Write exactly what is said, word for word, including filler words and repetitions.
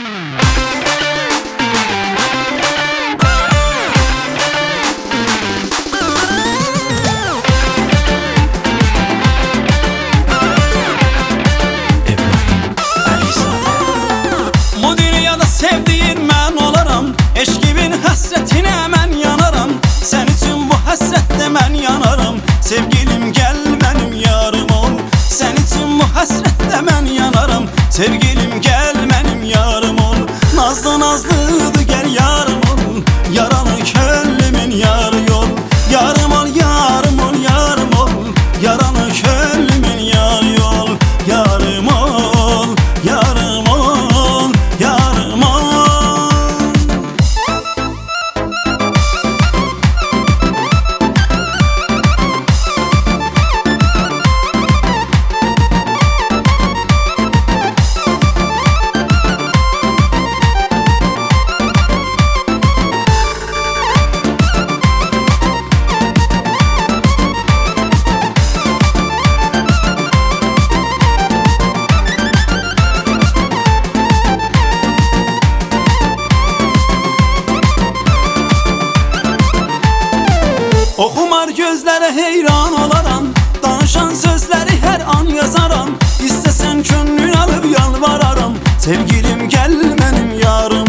Sevdiğin mən olaram, eşqibin həsrətinə mən yanaram. Sən üçün bu həsrətdə mən yanaram. Sevgilim gəl mənim yarım ol. Sən üçün bu həsrətdə mən yanaram. Sevgilim gəl mənim yarım ol. Nazlı nazlıdır gəl yarım ol. Yaralı könlümün yarı yol. Yarım ol, yarım ol, yarım ol. Yaralı könlümün yarı yol. Yarım ol, yarım ol, yarım ol. Oxumar gözlərə heyran olaram. Danışan sözləri hər an yazaram. İstəsən könlün alıb yalvararam. Sevgilim gəl mənim yarım